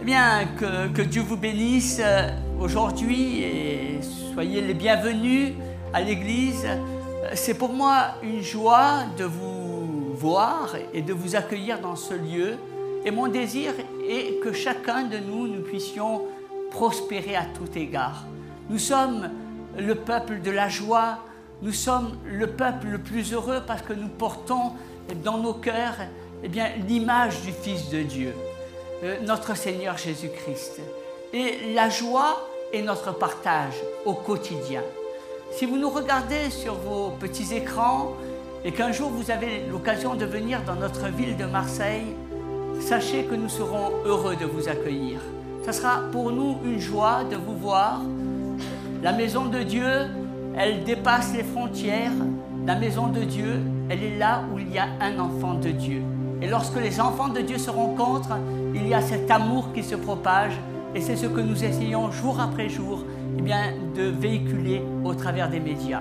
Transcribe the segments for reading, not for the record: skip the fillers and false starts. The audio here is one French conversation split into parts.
bien, que Dieu vous bénisse aujourd'hui et soyez les bienvenus à l'église. C'est pour moi une joie de vous voir et de vous accueillir dans ce lieu. Et mon désir est que chacun de nous, nous puissions prospérer à tout égard. Nous sommes le peuple de la joie, nous sommes le peuple le plus heureux parce que nous portons dans nos cœurs l'image du Fils de Dieu, notre Seigneur Jésus-Christ. Et la joie est notre partage au quotidien. Si vous nous regardez sur vos petits écrans et qu'un jour vous avez l'occasion de venir dans notre ville de Marseille, sachez que nous serons heureux de vous accueillir. Ce sera pour nous une joie de vous voir. La maison de Dieu, elle dépasse les frontières. La maison de Dieu, elle est là où il y a un enfant de Dieu. Et lorsque les enfants de Dieu se rencontrent, il y a cet amour qui se propage. Et c'est ce que nous essayons jour après jour de véhiculer au travers des médias.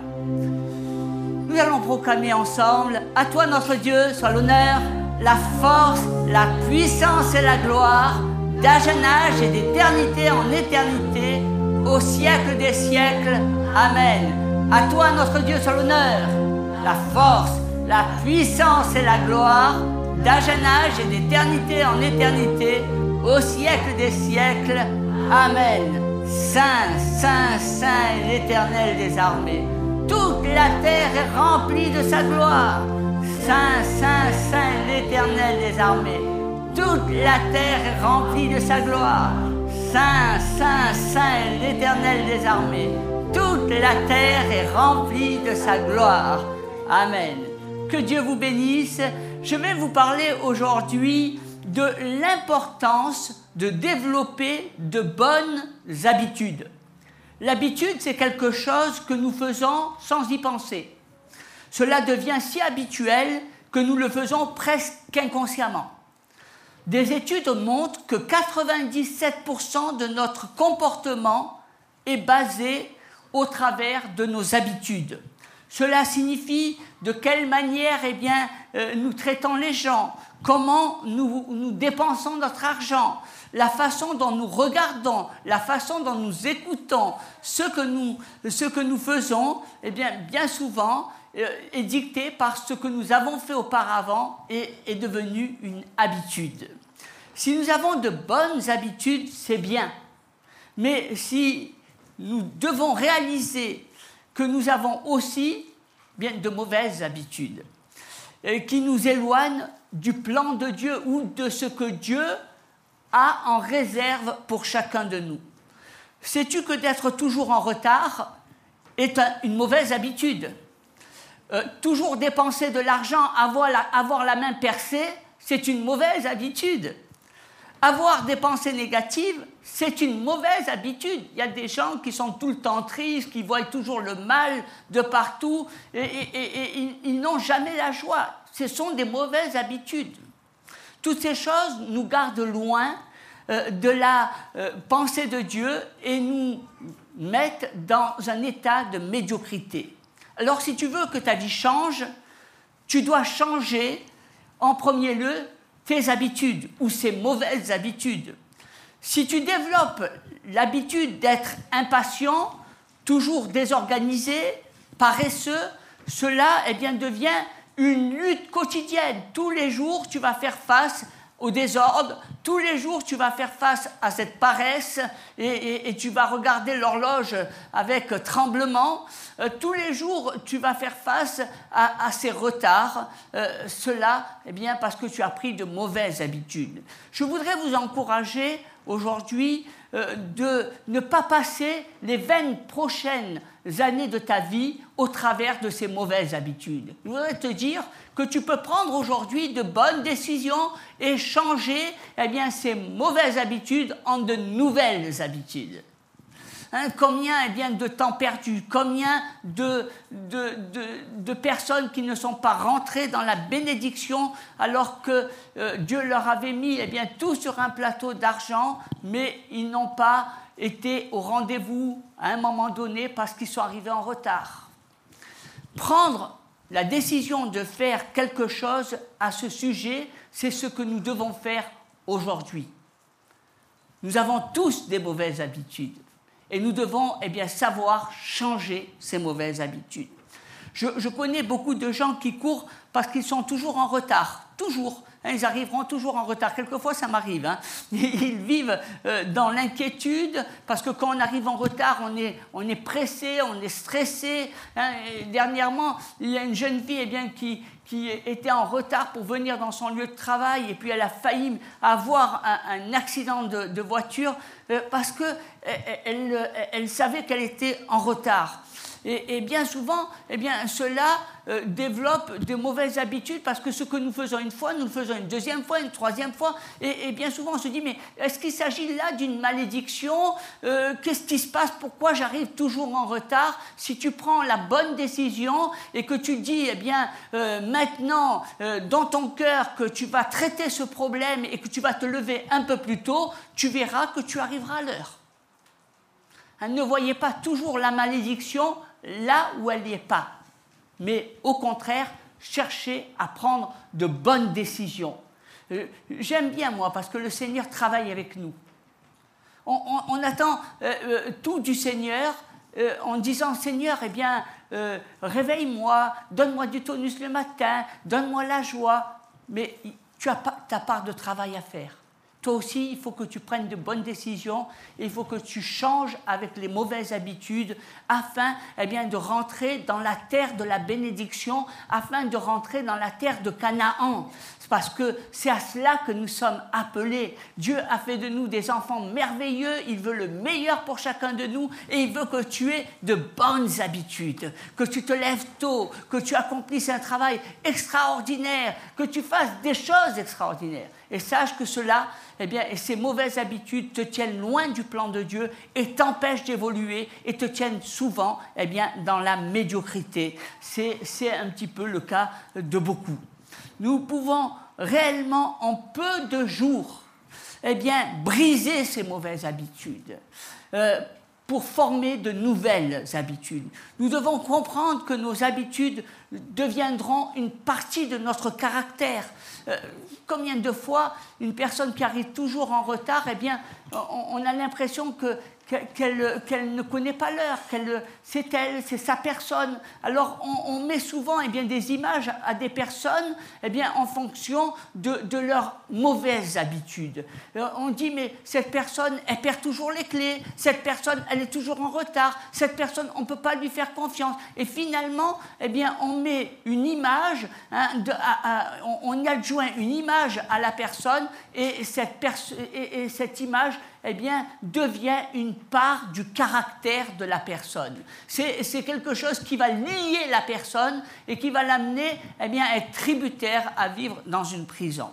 Nous allons proclamer ensemble « À toi notre Dieu soit l'honneur, la force, la puissance et la gloire, d'âge en âge et d'éternité en éternité, au siècle des siècles. Amen. À toi notre Dieu soit l'honneur, la force, la puissance et la gloire, d'âge en âge et d'éternité en éternité, au siècle des siècles. Amen. Saint, Saint, Saint est l'Éternel des armées. Toute la terre est remplie de sa gloire. Saint, Saint, Saint est l'Éternel des armées. Toute la terre est remplie de sa gloire. Saint, Saint, Saint est l'Éternel des armées. Toute la terre est remplie de sa gloire. Amen. Que Dieu vous bénisse. Je vais vous parler aujourd'hui de l'importance de développer de bonnes habitudes. L'habitude, c'est quelque chose que nous faisons sans y penser. Cela devient si habituel que nous le faisons presque inconsciemment. Des études montrent que 97% de notre comportement est basé au travers de nos habitudes. Cela signifie de quelle manière nous traitons les gens, comment nous dépensons notre argent, la façon dont nous regardons, la façon dont nous écoutons, ce que nous faisons, bien souvent est dicté par ce que nous avons fait auparavant et est devenu une habitude. Si nous avons de bonnes habitudes, c'est bien. Mais si nous devons réaliser que nous avons aussi de mauvaises habitudes qui nous éloignent du plan de Dieu ou de ce que Dieu a en réserve pour chacun de nous. Sais-tu que d'être toujours en retard est une mauvaise habitude? Toujours dépenser de l'argent, avoir la main percée, c'est une mauvaise habitude. Avoir des pensées négatives, c'est une mauvaise habitude. Il y a des gens qui sont tout le temps tristes, qui voient toujours le mal de partout et ils n'ont jamais la joie. Ce sont des mauvaises habitudes. Toutes ces choses nous gardent loin de la pensée de Dieu et nous mettent dans un état de médiocrité. Alors si tu veux que ta vie change, tu dois changer en premier lieu tes habitudes ou ces mauvaises habitudes. Si tu développes l'habitude d'être impatient, toujours désorganisé, paresseux, cela devient une lutte quotidienne. Tous les jours, tu vas faire face au désordre. Tous les jours, tu vas faire face à cette paresse et tu vas regarder l'horloge avec tremblement. Tous les jours, tu vas faire face à ces retards. Cela, parce que tu as pris de mauvaises habitudes. Je voudrais vous encourager aujourd'hui de ne pas passer les 20 prochaines années de ta vie au travers de ces mauvaises habitudes. Je voudrais te dire que tu peux prendre aujourd'hui de bonnes décisions et changer ces mauvaises habitudes en de nouvelles habitudes. Combien de temps perdu, combien de personnes qui ne sont pas rentrées dans la bénédiction alors que Dieu leur avait mis tout sur un plateau d'argent, mais ils n'ont pas été au rendez-vous à un moment donné parce qu'ils sont arrivés en retard. Prendre la décision de faire quelque chose à ce sujet, c'est ce que nous devons faire aujourd'hui. Nous avons tous des mauvaises habitudes. Et nous devons savoir changer ces mauvaises habitudes. Je connais beaucoup de gens qui courent parce qu'ils sont toujours en retard. Toujours. Ils arriveront toujours en retard. Quelquefois, ça m'arrive. Ils vivent dans l'inquiétude parce que quand on arrive en retard, on est pressé, on est stressé. Et dernièrement, il y a une jeune fille qui était en retard pour venir dans son lieu de travail et puis elle a failli avoir un accident de voiture parce qu'elle savait qu'elle était en retard. Et bien souvent, cela développe de mauvaises habitudes parce que ce que nous faisons une fois, nous le faisons une deuxième fois, une troisième fois. Et bien souvent, on se dit, mais est-ce qu'il s'agit là d'une malédiction? Qu'est-ce qui se passe? Pourquoi j'arrive toujours en retard? Si tu prends la bonne décision et que tu dis, maintenant, dans ton cœur, que tu vas traiter ce problème et que tu vas te lever un peu plus tôt, tu verras que tu arriveras à l'heure. Ne voyez pas toujours la malédiction là où elle n'y est pas. Mais au contraire, cherchez à prendre de bonnes décisions. J'aime bien, moi, parce que le Seigneur travaille avec nous. On attend tout du Seigneur en disant, Seigneur, réveille-moi, donne-moi du tonus le matin, donne-moi la joie. Mais tu as ta part de travail à faire. Toi aussi, il faut que tu prennes de bonnes décisions et il faut que tu changes avec les mauvaises habitudes afin de rentrer dans la terre de la bénédiction, afin de rentrer dans la terre de Canaan. Parce que c'est à cela que nous sommes appelés. Dieu a fait de nous des enfants merveilleux, il veut le meilleur pour chacun de nous et il veut que tu aies de bonnes habitudes, que tu te lèves tôt, que tu accomplisses un travail extraordinaire, que tu fasses des choses extraordinaires. Et sache que cela, et ces mauvaises habitudes te tiennent loin du plan de Dieu et t'empêchent d'évoluer et te tiennent souvent dans la médiocrité. C'est un petit peu le cas de beaucoup. Nous pouvons réellement, en peu de jours, briser ces mauvaises habitudes pour former de nouvelles habitudes. Nous devons comprendre que nos habitudes deviendront une partie de notre caractère. Combien de fois une personne qui arrive toujours en retard, on a l'impression qu'elle ne connaît pas l'heure, c'est elle, c'est sa personne. Alors on met souvent des images à des personnes en fonction de leurs mauvaises habitudes. On dit, mais cette personne, elle perd toujours les clés, cette personne, elle est toujours en retard, cette personne, on ne peut pas lui faire confiance. Et finalement, on met une image, on y adjoint une image à la personne et cette image devient une part du caractère de la personne. C'est quelque chose qui va lier la personne et qui va l'amener à être tributaire à vivre dans une prison.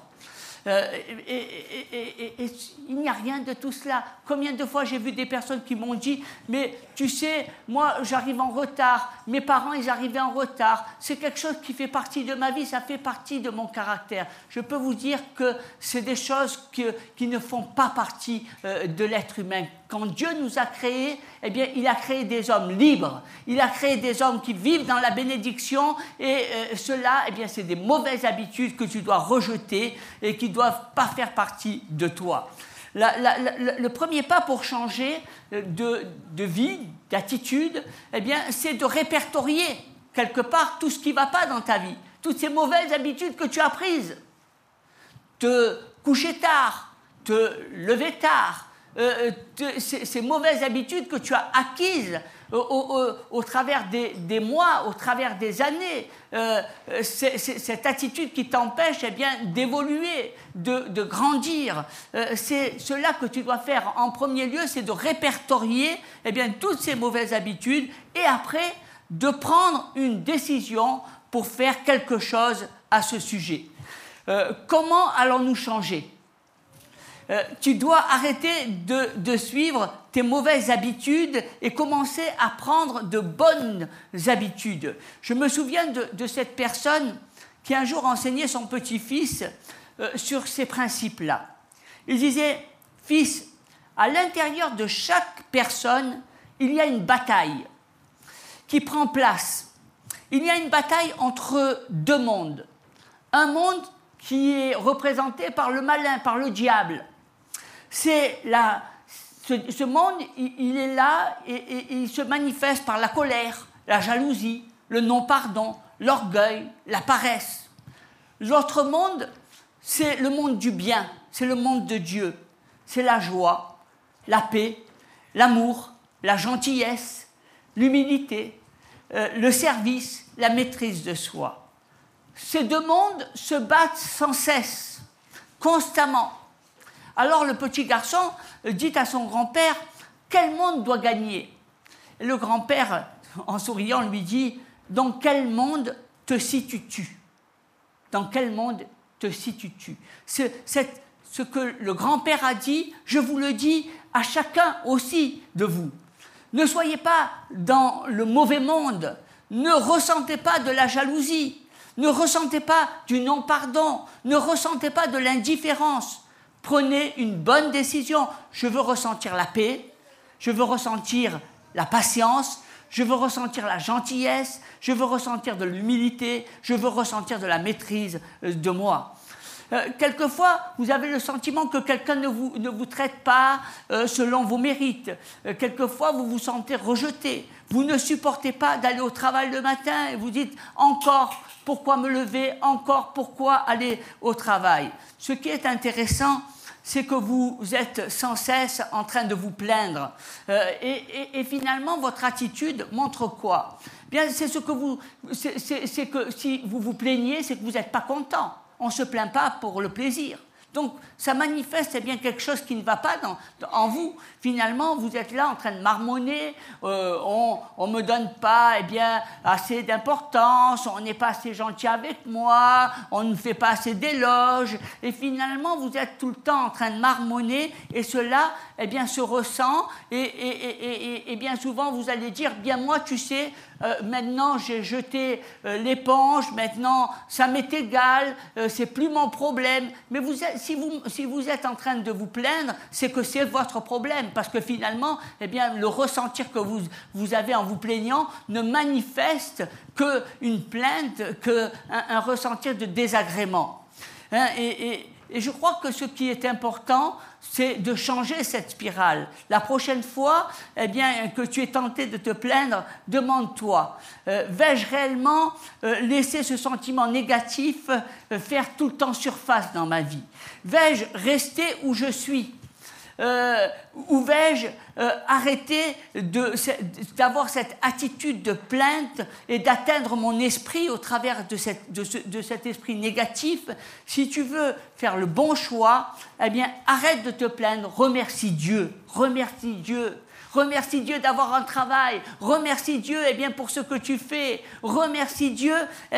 Et il n'y a rien de tout cela. Combien de fois j'ai vu des personnes qui m'ont dit, mais tu sais, moi j'arrive en retard, mes parents ils arrivaient en retard, c'est quelque chose qui fait partie de ma vie, ça fait partie de mon caractère. Je peux vous dire que c'est des choses qui ne font pas partie de l'être humain. Quand Dieu nous a créés, il a créé des hommes libres, il a créé des hommes qui vivent dans la bénédiction et cela, c'est des mauvaises habitudes que tu dois rejeter et qui ne doivent pas faire partie de toi. Le premier pas pour changer de vie, d'attitude, c'est de répertorier quelque part tout ce qui ne va pas dans ta vie, toutes ces mauvaises habitudes que tu as prises. Te coucher tard, te lever tard, ces mauvaises habitudes que tu as acquises au travers des mois, au travers des années, cette attitude qui t'empêche d'évoluer, de grandir. C'est cela que tu dois faire en premier lieu, c'est de répertorier toutes ces mauvaises habitudes et après de prendre une décision pour faire quelque chose à ce sujet. Comment allons-nous changer ? Tu dois arrêter de suivre tes mauvaises habitudes et commencer à prendre de bonnes habitudes. Je me souviens de cette personne qui un jour enseignait son petit-fils sur ces principes-là. Il disait, « Fils, à l'intérieur de chaque personne, il y a une bataille qui prend place. Il y a une bataille entre deux mondes. Un monde qui est représenté par le malin, par le diable. Ce monde, il est là et il se manifeste par la colère, la jalousie, le non-pardon, l'orgueil, la paresse. L'autre monde, c'est le monde du bien, c'est le monde de Dieu. C'est la joie, la paix, l'amour, la gentillesse, l'humilité, le service, la maîtrise de soi. Ces deux mondes se battent sans cesse, constamment. Alors le petit garçon dit à son grand-père, « Quel monde doit gagner ?» Et le grand-père, en souriant, lui dit, « Dans quel monde te situes-tu » Dans quel monde te situes-tu ? Ce que le grand-père a dit, je vous le dis à chacun aussi de vous. Ne soyez pas dans le mauvais monde, ne ressentez pas de la jalousie, ne ressentez pas du non-pardon, ne ressentez pas de l'indifférence. Prenez une bonne décision. Je veux ressentir la paix, je veux ressentir la patience, je veux ressentir la gentillesse, je veux ressentir de l'humilité, je veux ressentir de la maîtrise de moi. Quelquefois, vous avez le sentiment que quelqu'un ne vous traite pas selon vos mérites. Quelquefois, vous vous sentez rejeté. Vous ne supportez pas d'aller au travail le matin et vous dites « encore, pourquoi me lever ? Encore, pourquoi aller au travail ?» Ce qui est intéressant, c'est que vous êtes sans cesse en train de vous plaindre. Et finalement, votre attitude montre quoi ? Bien, c'est que si vous vous plaignez, c'est que vous n'êtes pas content. On ne se plaint pas pour le plaisir. Donc, ça manifeste bien quelque chose qui ne va pas en vous. Finalement, vous êtes là en train de marmonner, on ne me donne pas assez d'importance, on n'est pas assez gentil avec moi, on ne fait pas assez d'éloges. Et finalement, vous êtes tout le temps en train de marmonner et cela se ressent. Et bien souvent, vous allez dire, bien moi, tu sais, maintenant j'ai jeté l'éponge, maintenant ça m'est égal, c'est plus mon problème. Mais si vous êtes en train de vous plaindre, c'est que c'est votre problème, parce que finalement, le ressentir que vous avez en vous plaignant ne manifeste qu'une plainte, qu'un ressentir de désagrément. Et je crois que ce qui est important, c'est de changer cette spirale. La prochaine fois, que tu es tenté de te plaindre, demande-toi, vais-je réellement laisser ce sentiment négatif faire tout le temps surface dans ma vie ? Vais-je rester où je suis ? Ou vais-je arrêter d'avoir cette attitude de plainte et d'atteindre mon esprit au travers de cet esprit négatif ? Si tu veux faire le bon choix, arrête de te plaindre, remercie Dieu, remercie Dieu. Remercie Dieu d'avoir un travail. Remercie Dieu pour ce que tu fais. Remercie Dieu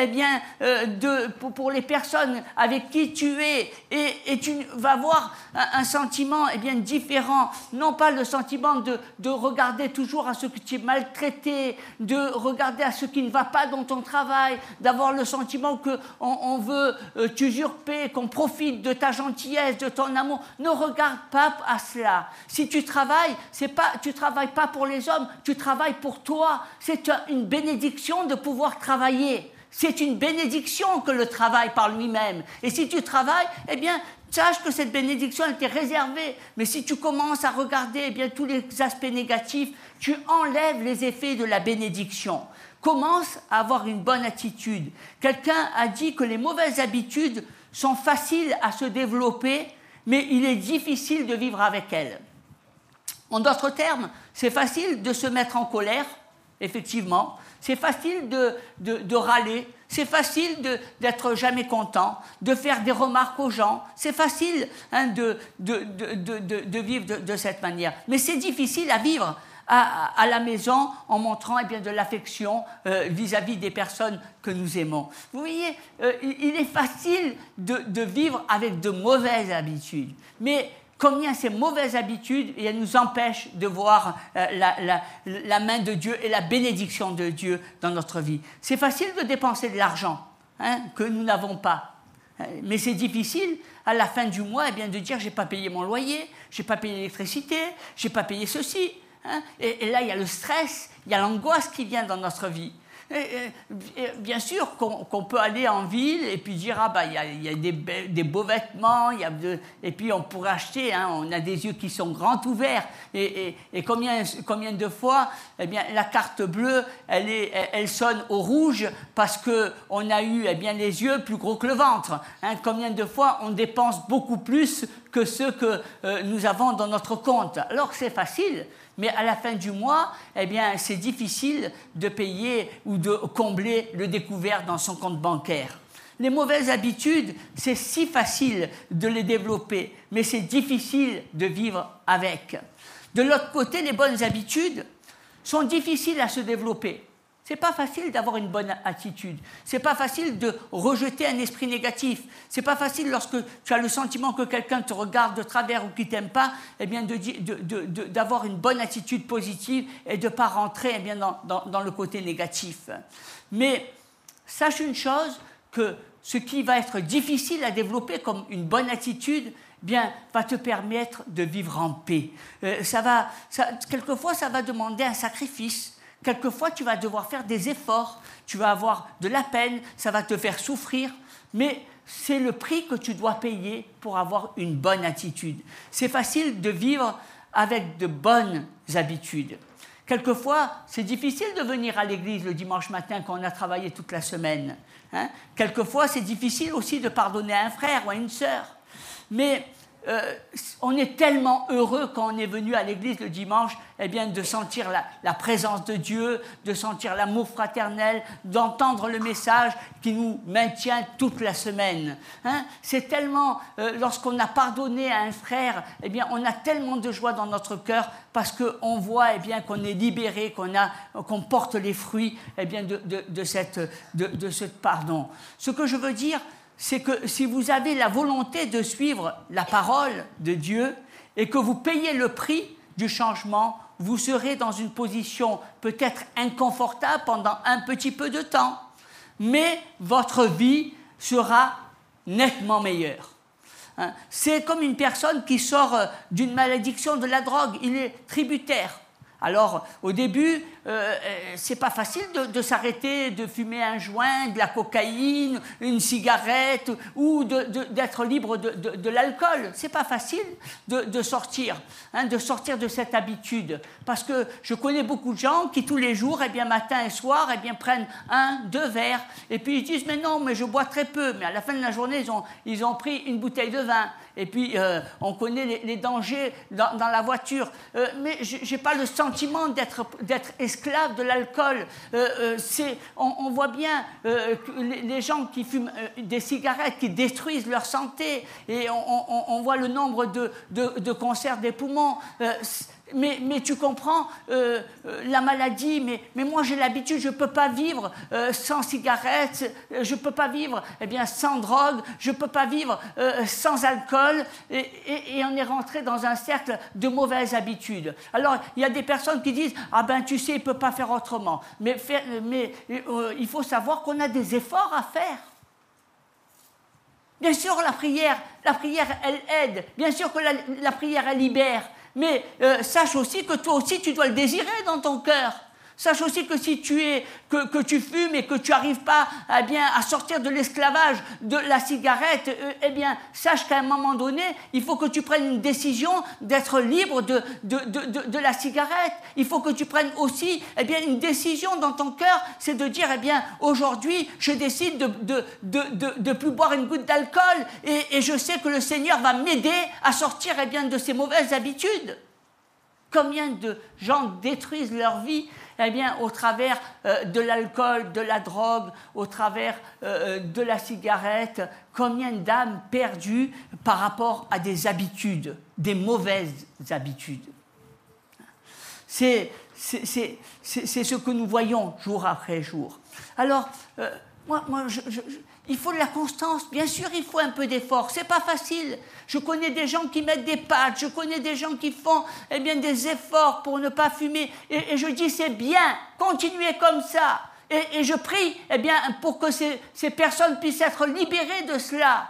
pour les personnes avec qui tu es. Et tu vas avoir un sentiment différent. Non pas le sentiment de regarder toujours à ce que tu es maltraité, de regarder à ce qui ne va pas dans ton travail, d'avoir le sentiment qu'on veut t'usurper, qu'on profite de ta gentillesse, de ton amour. Ne regarde pas à cela. Si tu travailles, tu travailles pas pour les hommes, tu travailles pour toi. C'est une bénédiction de pouvoir travailler. C'est une bénédiction que le travail par lui-même. Et si tu travailles, sache que cette bénédiction elle t'est réservée. Mais si tu commences à regarder tous les aspects négatifs, tu enlèves les effets de la bénédiction. Commence à avoir une bonne attitude. Quelqu'un a dit que les mauvaises habitudes sont faciles à se développer, mais il est difficile de vivre avec elles. En d'autres termes, c'est facile de se mettre en colère, effectivement. C'est facile de râler. C'est facile d'être jamais content, de faire des remarques aux gens. C'est facile de vivre de cette manière. Mais c'est difficile à vivre à la maison en montrant de l'affection vis-à-vis des personnes que nous aimons. Vous voyez, il est facile de vivre avec de mauvaises habitudes. Mais combien ces mauvaises habitudes nous empêchent de voir la main de Dieu et la bénédiction de Dieu dans notre vie. C'est facile de dépenser de l'argent que nous n'avons pas. Mais c'est difficile à la fin du mois de dire j'ai pas payé mon loyer, j'ai pas payé l'électricité, j'ai pas payé ceci. Et là il y a le stress, il y a l'angoisse qui vient dans notre vie. Et bien sûr qu'on peut aller en ville et puis dire, ah bah il y a des beaux vêtements, et puis on pourrait acheter, hein, on a des yeux qui sont grands ouverts. Et combien de fois, eh bien, la carte bleue, elle sonne au rouge parce qu'on a eu, eh bien, les yeux plus gros que le ventre. Hein. Combien de fois on dépense beaucoup plus que ce que nous avons dans notre compte. Alors c'est facile. Mais à la fin du mois, eh bien, c'est difficile de payer ou de combler le découvert dans son compte bancaire. Les mauvaises habitudes, c'est si facile de les développer, mais c'est difficile de vivre avec. De l'autre côté, les bonnes habitudes sont difficiles à se développer. C'est pas facile d'avoir une bonne attitude. C'est pas facile de rejeter un esprit négatif. C'est pas facile lorsque tu as le sentiment que quelqu'un te regarde de travers ou qui t'aime pas, eh bien d'avoir une bonne attitude positive et de pas rentrer, eh bien dans le côté négatif. Mais sache une chose, que ce qui va être difficile à développer comme une bonne attitude, bien, va te permettre de vivre en paix. Quelquefois, ça va demander un sacrifice. Quelquefois, tu vas devoir faire des efforts, tu vas avoir de la peine, ça va te faire souffrir, mais c'est le prix que tu dois payer pour avoir une bonne attitude. C'est facile de vivre avec de bonnes habitudes. Quelquefois, c'est difficile de venir à l'église le dimanche matin quand on a travaillé toute la semaine. Hein. Quelquefois, c'est difficile aussi de pardonner à un frère ou à une sœur. Mais on est tellement heureux quand on est venu à l'église le dimanche, eh bien, de sentir la présence de Dieu, de sentir l'amour fraternel, d'entendre le message qui nous maintient toute la semaine. Hein. C'est tellement, lorsqu'on a pardonné à un frère, eh bien, on a tellement de joie dans notre cœur parce qu'on voit, eh bien, qu'on est libéré, qu'on porte les fruits, eh bien, de ce pardon. Ce que je veux dire, c'est que si vous avez la volonté de suivre la parole de Dieu et que vous payez le prix du changement, vous serez dans une position peut-être inconfortable pendant un petit peu de temps, mais votre vie sera nettement meilleure. Hein? C'est comme une personne qui sort d'une malédiction de la drogue, il est tributaire. Alors, au début, c'est pas facile de s'arrêter, de fumer un joint, de la cocaïne, une cigarette, ou d'être libre de l'alcool. C'est pas facile de sortir, hein, de sortir de cette habitude. Parce que je connais beaucoup de gens qui, tous les jours, eh bien, matin et soir, eh bien, prennent 1-2 verres, et puis ils disent « mais non, mais je bois très peu ». Mais à la fin de la journée, ils ont pris une bouteille de vin. Et puis, on connaît les dangers dans la voiture. Mais je n'ai pas le sentiment d'être esclave de l'alcool. On voit bien les gens qui fument des cigarettes qui détruisent leur santé. Et on voit le nombre de cancers des poumons. Mais tu comprends, la maladie, mais moi j'ai l'habitude, je ne peux pas vivre sans cigarette, je ne peux pas vivre sans drogue, je ne peux pas vivre sans alcool, et on est rentré dans un cercle de mauvaises habitudes. Alors, il y a des personnes qui disent « Ah ben, tu sais, il ne peut pas faire autrement ». Mais il faut savoir qu'on a des efforts à faire. Bien sûr, la prière, elle aide. Bien sûr que la prière, elle libère. Mais sache aussi que toi aussi, tu dois le désirer dans ton cœur. Sache aussi que si que tu fumes et que tu n'arrives pas à sortir de l'esclavage de la cigarette, sache qu'à un moment donné, il faut que tu prennes une décision d'être libre de la cigarette. Il faut que tu prennes aussi une décision dans ton cœur, c'est de dire aujourd'hui, je décide de plus boire une goutte d'alcool et je sais que le Seigneur va m'aider à sortir de ces mauvaises habitudes. Combien de gens détruisent leur vie au travers de l'alcool, de la drogue, au travers de la cigarette. Combien d'âmes perdues par rapport à des habitudes, des mauvaises habitudes. C'est ce que nous voyons jour après jour. Alors, il faut de la constance, bien sûr il faut un peu d'effort, c'est pas facile. Je connais des gens qui mettent des patchs, je connais des gens qui font des efforts pour ne pas fumer, et je dis c'est bien, continuez comme ça, et je prie pour que ces personnes puissent être libérées de cela.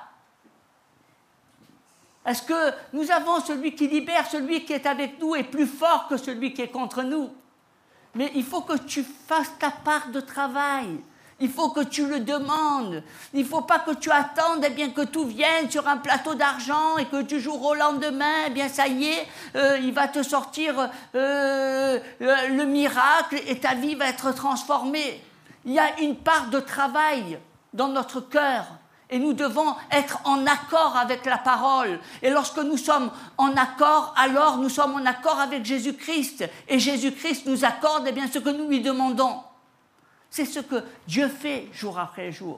Est-ce que nous avons celui qui libère, celui qui est avec nous est plus fort que celui qui est contre nous? Mais il faut que tu fasses ta part de travail. Il faut que tu le demandes. Il ne faut pas que tu attendes que tout vienne sur un plateau d'argent et que du jour au lendemain, ça y est, il va te sortir le miracle et ta vie va être transformée. Il y a une part de travail dans notre cœur et nous devons être en accord avec la parole. Et lorsque nous sommes en accord, alors nous sommes en accord avec Jésus-Christ. Et Jésus-Christ nous accorde ce que nous lui demandons. C'est ce que Dieu fait jour après jour.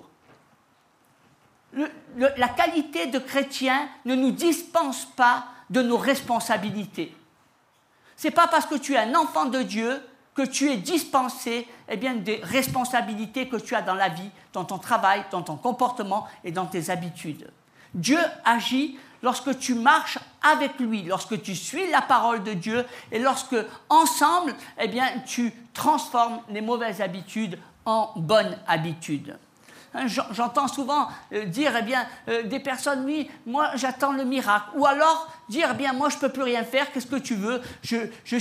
La qualité de chrétien ne nous dispense pas de nos responsabilités. Ce n'est pas parce que tu es un enfant de Dieu que tu es dispensé des responsabilités que tu as dans la vie, dans ton travail, dans ton comportement et dans tes habitudes. Dieu agit lorsque tu marches avec lui, lorsque tu suis la parole de Dieu et lorsque, ensemble, tu transformes les mauvaises habitudes en bonnes habitudes. J'entends souvent dire, des personnes, oui, moi j'attends le miracle. Ou alors dire, moi je ne peux plus rien faire, qu'est-ce que tu veux ? Je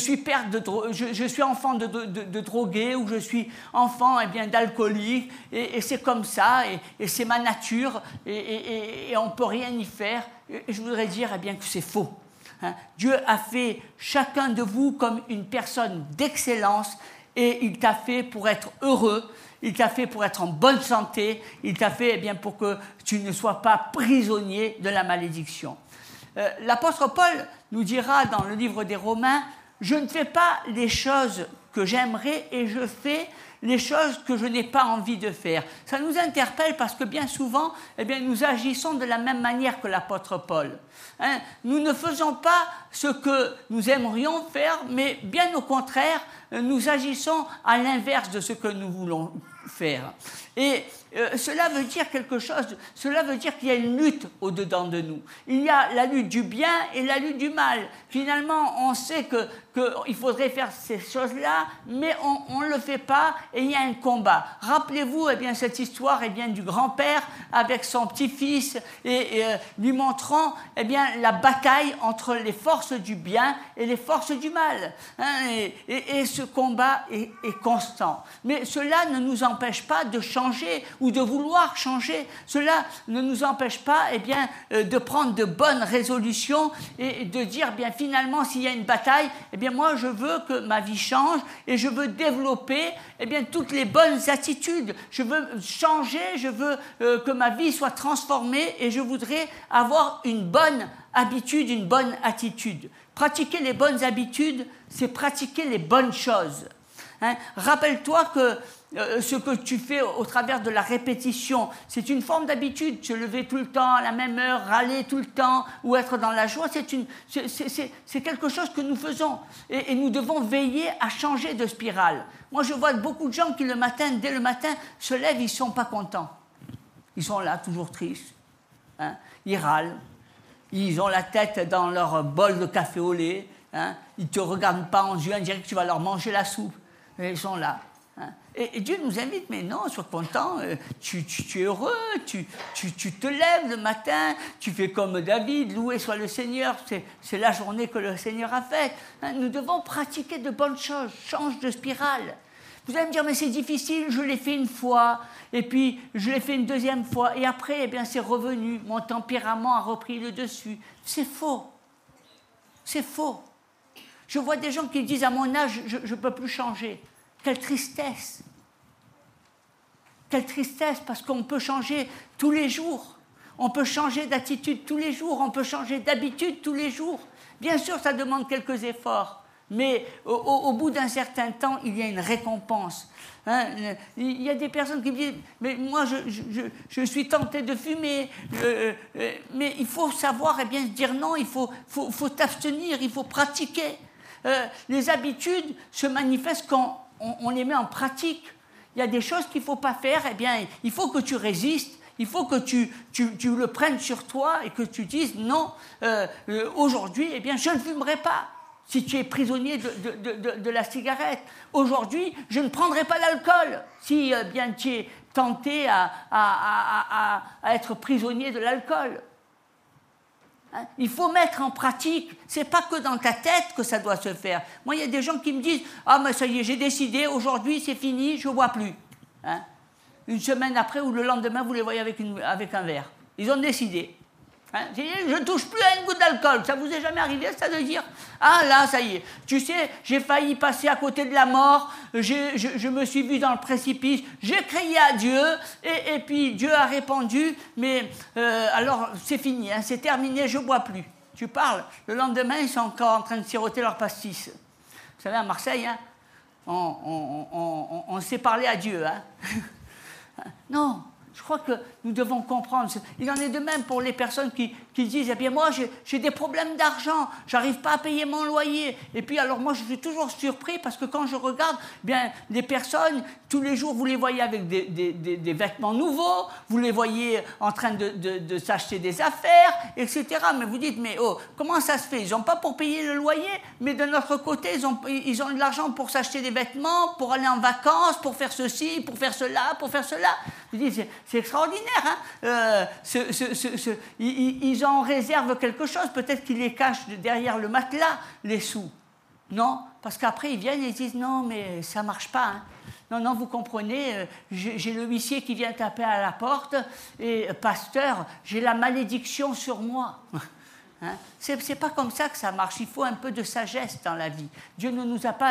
suis enfant de drogué ou je suis enfant d'alcoolique et c'est comme ça et c'est ma nature et on ne peut rien y faire. Et je voudrais dire que c'est faux. Dieu a fait chacun de vous comme une personne d'excellence et il t'a fait pour être heureux. Il t'a fait pour être en bonne santé, il t'a fait pour que tu ne sois pas prisonnier de la malédiction. L'apôtre Paul nous dira dans le livre des Romains, « Je ne fais pas les choses que j'aimerais et je fais les choses que je n'ai pas envie de faire. » Ça nous interpelle parce que bien souvent, nous agissons de la même manière que l'apôtre Paul. Nous ne faisons pas ce que nous aimerions faire, mais bien au contraire, nous agissons à l'inverse de ce que nous voulons faire. Et cela veut dire quelque chose, cela veut dire qu'il y a une lutte au-dedans de nous. Il y a la lutte du bien et la lutte du mal. Finalement, on sait qu'il faudrait faire ces choses-là, mais on ne le fait pas et il y a un combat. Rappelez-vous cette histoire du grand-père avec son petit-fils et lui montrant la bataille entre les forces du bien et les forces du mal. Et ce combat est constant. Mais cela ne nous empêche pas de changer ou de vouloir changer. Cela ne nous empêche pas de prendre de bonnes résolutions et de dire finalement s'il y a une bataille, moi je veux que ma vie change et je veux développer toutes les bonnes attitudes. Je veux changer, je veux que ma vie soit transformée et je voudrais avoir une bonne habitude, une bonne attitude. Pratiquer les bonnes habitudes, c'est pratiquer les bonnes choses. Rappelle-toi que ce que tu fais au travers de la répétition, c'est une forme d'habitude. Se lever tout le temps à la même heure, râler tout le temps ou être dans la joie, c'est quelque chose que nous faisons. Et nous devons veiller à changer de spirale. Moi, je vois beaucoup de gens qui, dès le matin, se lèvent, ils ne sont pas contents. Ils sont là, toujours tristes. Ils râlent. Ils ont la tête dans leur bol de café au lait. Ils ne te regardent pas en yeux, on dirait que tu vas leur manger la soupe. Et ils sont là. Et Dieu nous invite, mais non, sois content, tu es heureux, tu te lèves le matin, tu fais comme David, loué soit le Seigneur, c'est la journée que le Seigneur a faite. Nous devons pratiquer de bonnes choses, change de spirale. Vous allez me dire, mais c'est difficile, je l'ai fait une fois, et puis je l'ai fait une deuxième fois, et après, c'est revenu, mon tempérament a repris le dessus. C'est faux. C'est faux. Je vois des gens qui disent, à mon âge, je ne peux plus changer. Quelle tristesse! Quelle tristesse, parce qu'on peut changer tous les jours. On peut changer d'attitude tous les jours, on peut changer d'habitude tous les jours. Bien sûr, ça demande quelques efforts, mais au bout d'un certain temps, il y a une récompense. Il y a des personnes qui me disent « mais moi, je suis tenté de fumer », mais il faut savoir se dire non, il faut t'abstenir, il faut pratiquer. Les habitudes se manifestent quand on les met en pratique. Il y a des choses qu'il ne faut pas faire, il faut que tu résistes, il faut que tu le prennes sur toi et que tu dises non, aujourd'hui, je ne fumerai pas. Si tu es prisonnier de la cigarette, aujourd'hui, je ne prendrai pas l'alcool. Si tu es tenté à être prisonnier de l'alcool. Hein? Il faut mettre en pratique. Ce n'est pas que dans ta tête que ça doit se faire. Moi, il y a des gens qui me disent « Ah, mais ça y est, j'ai décidé, aujourd'hui, c'est fini, je ne bois plus. Hein? » Une semaine après ou le lendemain, vous les voyez avec un verre. Ils ont décidé. Hein? Je ne touche plus à une goutte d'alcool. Ça vous est jamais arrivé, ça de dire « Ah là, ça y est, tu sais, j'ai failli passer à côté de la mort, je me suis vu dans le précipice, j'ai crié à Dieu, et puis Dieu a répondu, mais alors c'est fini, hein, c'est terminé, je ne bois plus. » Tu parles, le lendemain, ils sont encore en train de siroter leur pastis. Vous savez, à Marseille, hein, on sait parler à Dieu. Hein. Non, je crois que nous devons comprendre. Il en est de même pour les personnes qui disent « Eh bien, moi, j'ai des problèmes d'argent, j'arrive pas à payer mon loyer. » Et puis, alors, moi, je suis toujours surpris parce que quand je regarde, bien, les personnes, tous les jours, vous les voyez avec des vêtements nouveaux, vous les voyez en train de s'acheter des affaires, etc. Mais vous dites « Mais oh, comment ça se fait? Ils n'ont pas pour payer le loyer, mais de notre côté, ils ont de l'argent pour s'acheter des vêtements, pour aller en vacances, pour faire ceci, pour faire cela, pour faire cela. » Je dis, c'est extraordinaire. Hein? Ils en réservent quelque chose. Peut-être qu'ils les cachent derrière le matelas, les sous. Non, parce qu'après, ils viennent et ils disent, non, mais ça ne marche pas. Hein. Non, non, vous comprenez, j'ai le huissier qui vient taper à la porte et, pasteur, j'ai la malédiction sur moi. Hein? C'est pas comme ça que ça marche. Il faut un peu de sagesse dans la vie. Dieu ne nous a pas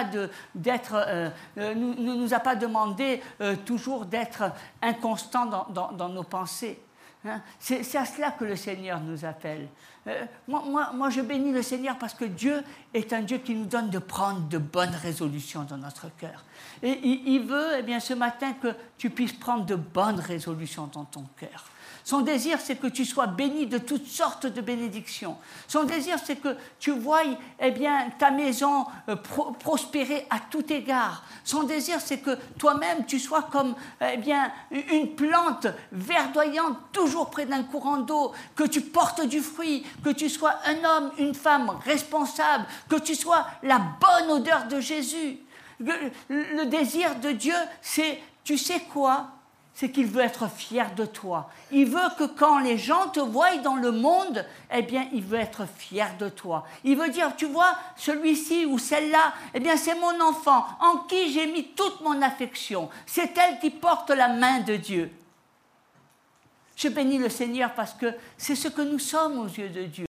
nous a pas demandé toujours d'être inconstant dans nos pensées. Hein? C'est à cela que le Seigneur nous appelle. Moi, je bénis le Seigneur parce que Dieu est un Dieu qui nous donne de prendre de bonnes résolutions dans notre cœur. Et il veut, eh bien, ce matin, que tu puisses prendre de bonnes résolutions dans ton cœur. Son désir, c'est que tu sois béni de toutes sortes de bénédictions. Son désir, c'est que tu voies, eh bien, ta maison prospérer à tout égard. Son désir, c'est que toi-même, tu sois comme, eh bien, une plante verdoyante, toujours près d'un courant d'eau, que tu portes du fruit, que tu sois un homme, une femme responsable, que tu sois la bonne odeur de Jésus. Le désir de Dieu, c'est, tu sais quoi ? C'est qu'il veut être fier de toi. Il veut que quand les gens te voient dans le monde, eh bien, il veut être fier de toi. Il veut dire, tu vois, celui-ci ou celle-là, eh bien, c'est mon enfant en qui j'ai mis toute mon affection. C'est elle qui porte la main de Dieu. Je bénis le Seigneur parce que c'est ce que nous sommes aux yeux de Dieu.